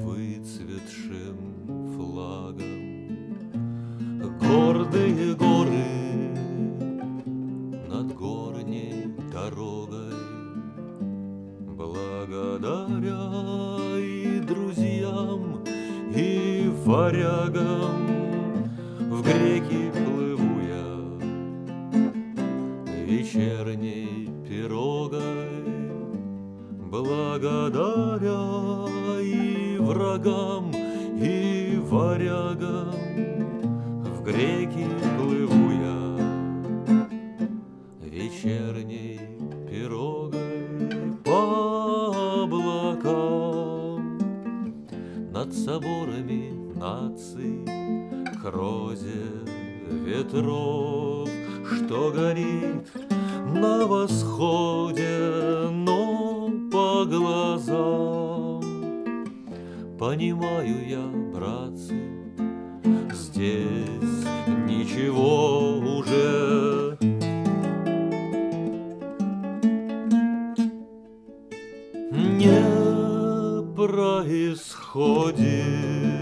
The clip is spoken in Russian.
выцветшим флагом. Гордые горы над горней дорогой, благодаря и друзьям, и варягам в греки плыву я вечерней пирогой. Благодаря и врагам, и варягам в греки плыву я вечерней пирогой по облакам. Над соборами наций к розе ветров, что горит на восходе, но по глазам понимаю я, братцы, здесь ничего уже не происходит.